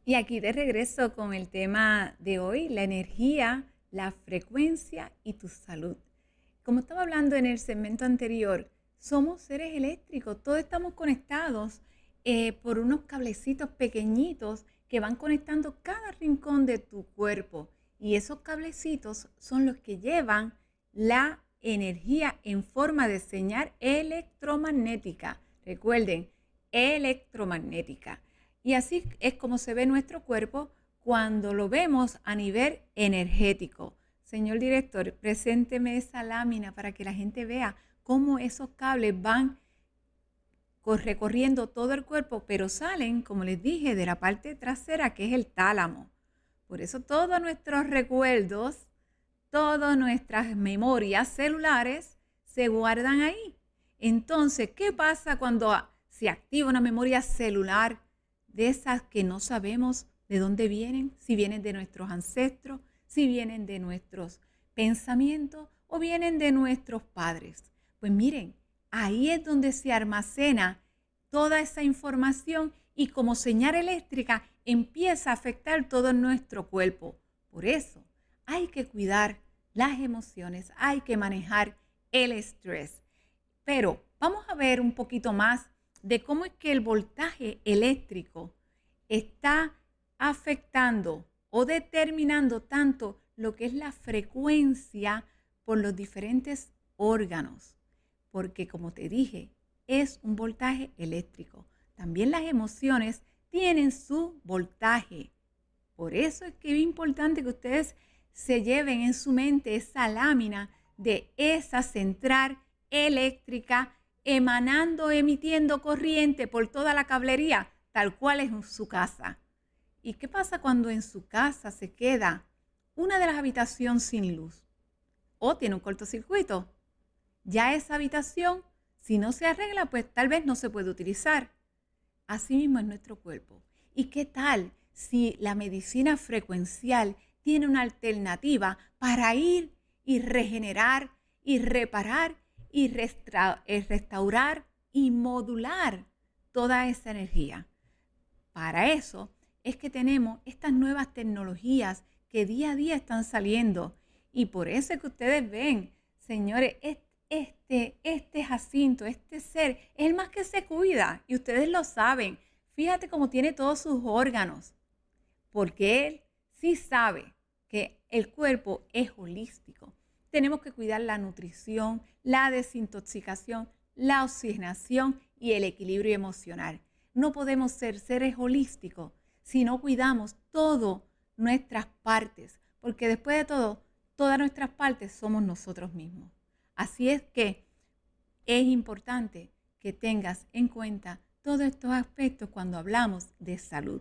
Y aquí de regreso con el tema de hoy, la energía, la frecuencia y tu salud. Como estaba hablando en el segmento anterior, somos seres eléctricos, todos estamos conectados por unos cablecitos pequeñitos que van conectando cada rincón de tu cuerpo. Y esos cablecitos son los que llevan la energía en forma de señal electromagnética. Recuerden, electromagnética. Y así es como se ve nuestro cuerpo cuando lo vemos a nivel energético. Señor director, presénteme esa lámina para que la gente vea cómo esos cables van recorriendo todo el cuerpo, pero salen, como les dije, de la parte trasera, que es el tálamo. Por eso todos nuestros recuerdos, todas nuestras memorias celulares se guardan ahí. Entonces, ¿qué pasa cuando se activa una memoria celular de esas que no sabemos de dónde vienen? Si vienen de nuestros ancestros, si vienen de nuestros pensamientos o vienen de nuestros padres. Pues miren, ahí es donde se almacena toda esa información y como señal eléctrica empieza a afectar todo nuestro cuerpo. Por eso hay que cuidar las emociones, hay que manejar el estrés. Pero vamos a ver un poquito más de cómo es que el voltaje eléctrico está afectando o determinando tanto lo que es la frecuencia por los diferentes órganos. Porque como te dije, es un voltaje eléctrico. También las emociones tienen su voltaje. Por eso es que es importante que ustedes se lleven en su mente esa lámina de esa central eléctrica emanando, emitiendo corriente por toda la cablería, tal cual es en su casa. ¿Y qué pasa cuando en su casa se queda una de las habitaciones sin luz o tiene un cortocircuito? Ya esa habitación, si no se arregla, pues tal vez no se puede utilizar. Así mismo es nuestro cuerpo. ¿Y qué tal si la medicina frecuencial tiene una alternativa para ir y regenerar y reparar y restaurar y modular toda esa energía? Para eso es que tenemos estas nuevas tecnologías que día a día están saliendo. Y por eso es que ustedes ven, señores, este Jacinto, este ser, es el más que se cuida. Y ustedes lo saben. Fíjate cómo tiene todos sus órganos. Porque él sí sabe que el cuerpo es holístico. Tenemos que cuidar la nutrición, la desintoxicación, la oxigenación y el equilibrio emocional. No podemos ser seres holísticos si no cuidamos todas nuestras partes, porque después de todo, todas nuestras partes somos nosotros mismos. Así es que es importante que tengas en cuenta todos estos aspectos cuando hablamos de salud.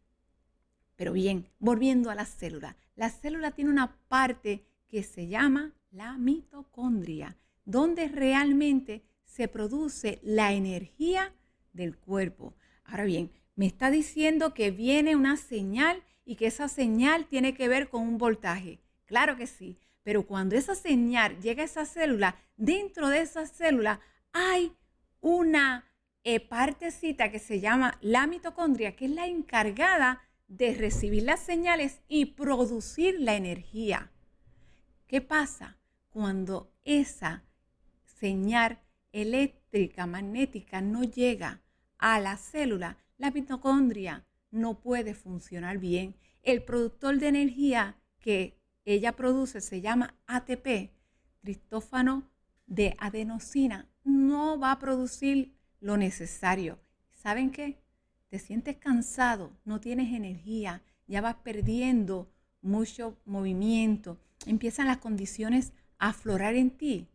Pero bien, volviendo a la célula tiene una parte que se llama la mitocondria, donde realmente se produce la energía del cuerpo. Ahora bien, me está diciendo que viene una señal y que esa señal tiene que ver con un voltaje. Claro que sí, pero cuando esa señal llega a esa célula, dentro de esa célula hay una partecita que se llama la mitocondria, que es la encargada de recibir las señales y producir la energía. ¿Qué pasa cuando esa señal eléctrica, magnética no llega a la célula? La mitocondria no puede funcionar bien. El productor de energía que ella produce se llama ATP, tristófano de adenosina. No va a producir lo necesario. ¿Saben qué? Te sientes cansado, no tienes energía, ya vas perdiendo mucho movimiento, empiezan las condiciones a aflorar en ti.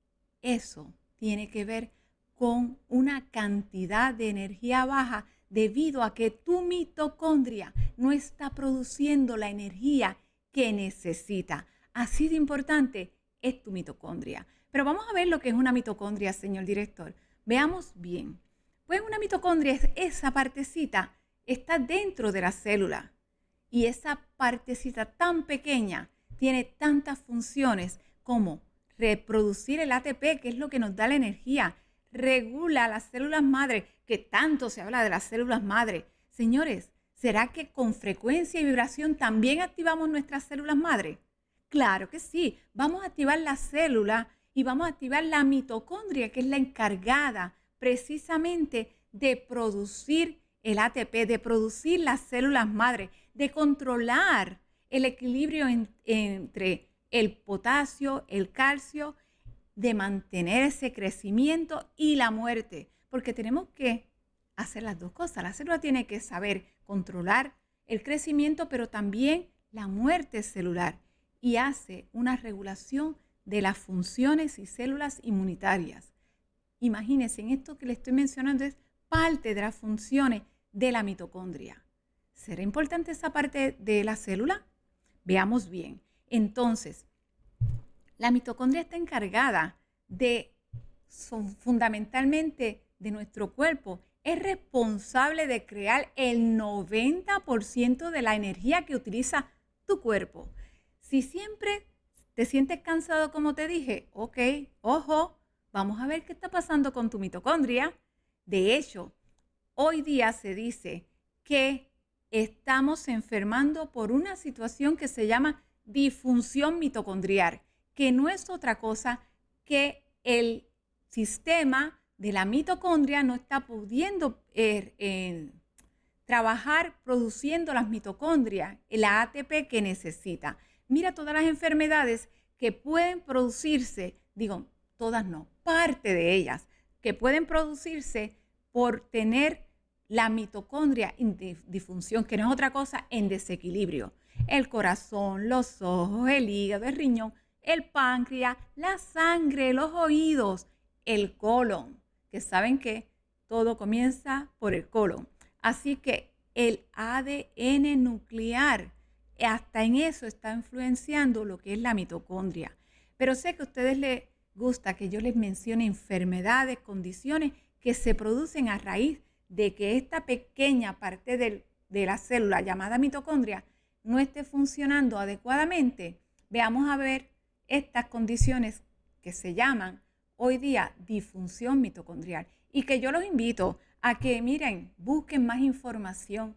Eso tiene que ver con una cantidad de energía baja debido a que tu mitocondria no está produciendo la energía que necesita. Así de importante es tu mitocondria. Pero vamos a ver lo que es una mitocondria, señor director. Veamos bien. Pues una mitocondria es esa partecita, está dentro de la célula. Y esa partecita tan pequeña tiene tantas funciones como reproducir el ATP, que es lo que nos da la energía, regula las células madre, que tanto se habla de las células madre. Señores, ¿Será que con frecuencia y vibración también activamos nuestras células madre? Claro que sí. Vamos a activar la célula y vamos a activar la mitocondria, que es la encargada precisamente de producir el ATP, de producir las células madre, de controlar el equilibrio entre el potasio, el calcio, de mantener ese crecimiento y la muerte, porque tenemos que hacer las dos cosas. La célula tiene que saber controlar el crecimiento, pero también la muerte celular, y hace una regulación de las funciones y células inmunitarias. Imagínense, en esto que le estoy mencionando es parte de las funciones de la mitocondria. ¿Será importante esa parte de la célula? Veamos bien. Entonces, la mitocondria está encargada fundamentalmente de nuestro cuerpo. Es responsable de crear el 90% de la energía que utiliza tu cuerpo. Si siempre te sientes cansado, como te dije, ok, ojo, vamos a ver qué está pasando con tu mitocondria. De hecho, hoy día se dice que estamos enfermando por una situación que se llama disfunción mitocondrial, que no es otra cosa que el sistema de la mitocondria no está pudiendo trabajar produciendo las mitocondrias, el ATP que necesita. Mira todas las enfermedades que pueden producirse, digo, todas no, parte de ellas, que pueden producirse por tener la mitocondria en disfunción, que no es otra cosa, en desequilibrio. El corazón, los ojos, el hígado, el riñón, el páncreas, la sangre, los oídos, el colon, que saben que todo comienza por el colon. Así que el ADN nuclear, hasta en eso está influenciando lo que es la mitocondria. Pero sé que a ustedes les gusta que yo les mencione enfermedades, condiciones que se producen a raíz de que esta pequeña parte de la célula llamada mitocondria no esté funcionando adecuadamente. Veamos a ver estas condiciones que se llaman hoy día disfunción mitocondrial, y que yo los invito a que, miren, busquen más información,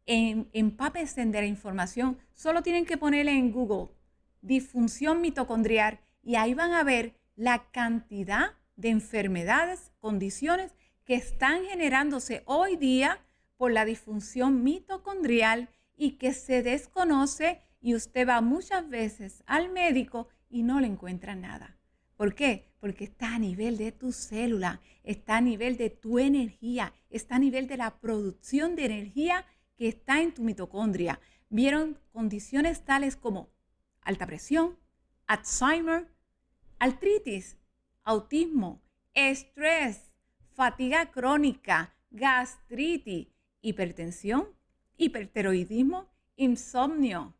empápense de la información. Solo tienen que ponerle en Google disfunción mitocondrial y ahí van a ver la cantidad de enfermedades, condiciones que están generándose hoy día por la disfunción mitocondrial y que se desconoce, y usted va muchas veces al médico y no le encuentra nada. ¿Por qué? Porque está a nivel de tu célula, está a nivel de tu energía, está a nivel de la producción de energía que está en tu mitocondria. Vieron condiciones tales como alta presión, Alzheimer, artritis, autismo, estrés, fatiga crónica, gastritis, hipertensión, hipertiroidismo, insomnio,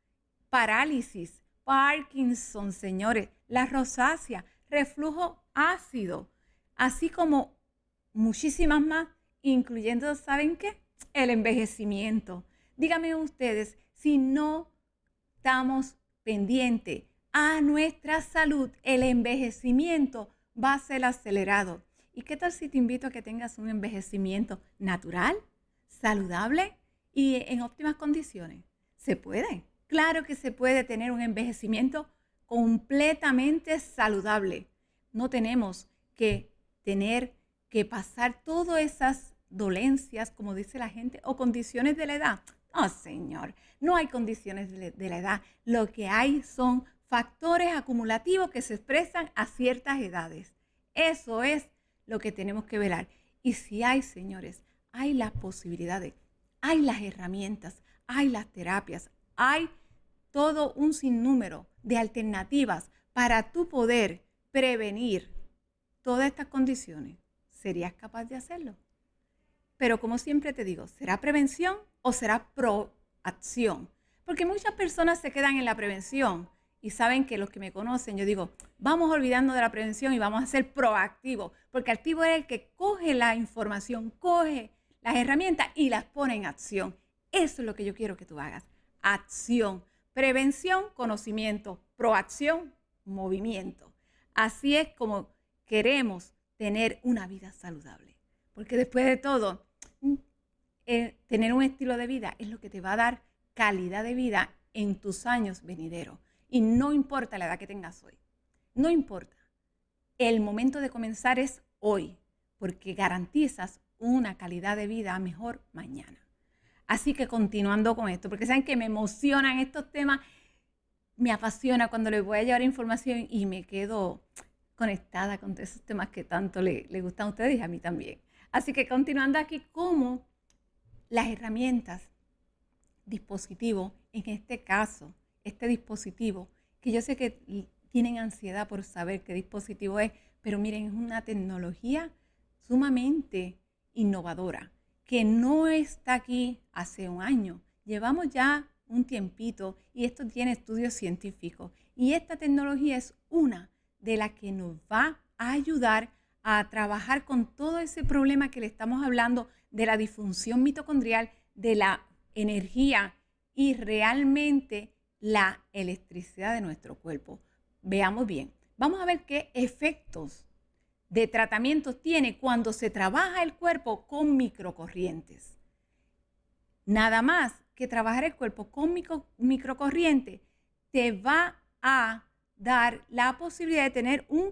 parálisis, Parkinson, señores, la rosácea, reflujo ácido, así como muchísimas más, incluyendo, ¿saben qué? El envejecimiento. Díganme ustedes, si no estamos pendientes a nuestra salud, el envejecimiento va a ser acelerado. ¿Y qué tal si te invito a que tengas un envejecimiento natural, saludable y en óptimas condiciones? ¿Se puede? Claro que se puede tener un envejecimiento completamente saludable. No tenemos que tener que pasar todas esas dolencias, como dice la gente, o condiciones de la edad. No, señor, no hay condiciones de la edad. Lo que hay son factores acumulativos que se expresan a ciertas edades. Eso es lo que tenemos que velar. Y si hay, señores, hay las posibilidades, hay las herramientas, hay las terapias, hay todo un sinnúmero de alternativas para tú poder prevenir todas estas condiciones. ¿Serías capaz de hacerlo? Pero como siempre te digo, ¿será prevención o será proacción? Porque muchas personas se quedan en la prevención y saben que los que me conocen, yo digo, vamos olvidando de la prevención y vamos a ser proactivos, porque activo es el que coge la información, coge las herramientas y las pone en acción. Eso es lo que yo quiero que tú hagas. Acción. Prevención, conocimiento. Proacción, movimiento. Así es como queremos tener una vida saludable. Porque después de todo, tener un estilo de vida es lo que te va a dar calidad de vida en tus años venideros. Y no importa la edad que tengas hoy, no importa. El momento de comenzar es hoy, porque garantizas una calidad de vida mejor mañana. Así que continuando con esto, porque saben que me emocionan estos temas, me apasiona cuando les voy a llevar información y me quedo conectada con esos temas que tanto le gustan a ustedes y a mí también. Así que continuando aquí, cómo las herramientas, dispositivos, en este caso, este dispositivo, que yo sé que tienen ansiedad por saber qué dispositivo es, pero miren, es una tecnología sumamente innovadora, que no está aquí hace un año. Llevamos ya un tiempito y esto tiene estudios científicos. Y esta tecnología es una de las que nos va a ayudar a trabajar con todo ese problema que le estamos hablando de la disfunción mitocondrial, de la energía y realmente la electricidad de nuestro cuerpo. Veamos bien. Vamos a ver qué efectos de tratamientos tiene cuando se trabaja el cuerpo con microcorrientes. Nada más que trabajar el cuerpo con microcorriente te va a dar la posibilidad de tener un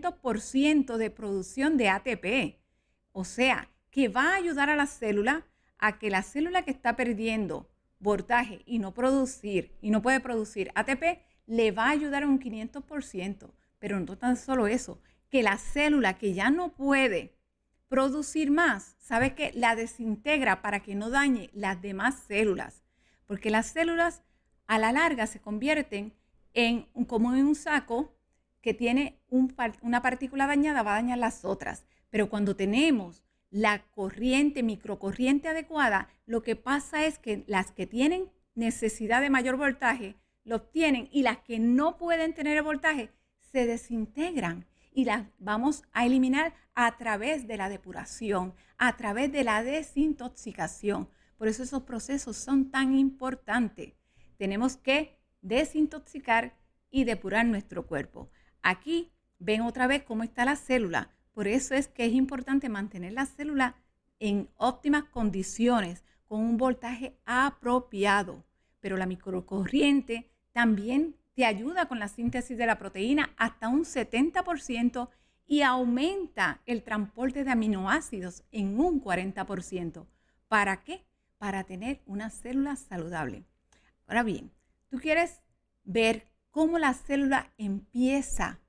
500% de producción de ATP. O sea, que va a ayudar a la célula a que la célula que está perdiendo voltaje y no puede producir ATP, le va a ayudar a un 500%. Pero no tan solo eso, que la célula que ya no puede producir más, ¿sabe qué? La desintegra para que no dañe las demás células. Porque las células a la larga se convierten como en un saco que tiene una partícula dañada, va a dañar las otras. Pero cuando tenemos la microcorriente adecuada, lo que pasa es que las que tienen necesidad de mayor voltaje lo obtienen y las que no pueden tener el voltaje se desintegran y las vamos a eliminar a través de la depuración, a través de la desintoxicación. Por eso esos procesos son tan importantes. Tenemos que desintoxicar y depurar nuestro cuerpo. Aquí ven otra vez cómo está la célula. Por eso es que es importante mantener la célula en óptimas condiciones, con un voltaje apropiado. Pero la microcorriente también te ayuda con la síntesis de la proteína hasta un 70% y aumenta el transporte de aminoácidos en un 40%. ¿Para qué? Para tener una célula saludable. Ahora bien, tú quieres ver cómo la célula empieza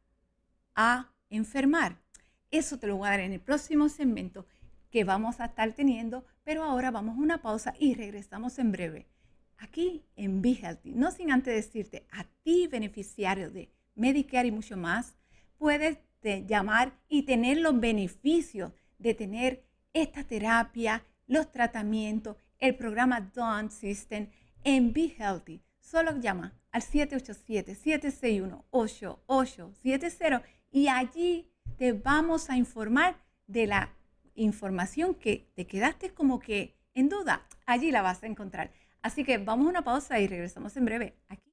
a enfermar. Eso te lo voy a dar en el próximo segmento que vamos a estar teniendo, pero ahora vamos a una pausa y regresamos en breve. Aquí en Be Healthy, no sin antes decirte, a ti beneficiario de Medicare y mucho más, puedes llamar y tener los beneficios de tener esta terapia, los tratamientos, el programa Dawn System en Be Healthy. Solo llama al 787-761-8870 y allí te vamos a informar de la información que te quedaste como que en duda. Allí la vas a encontrar. Así que vamos a una pausa y regresamos en breve aquí.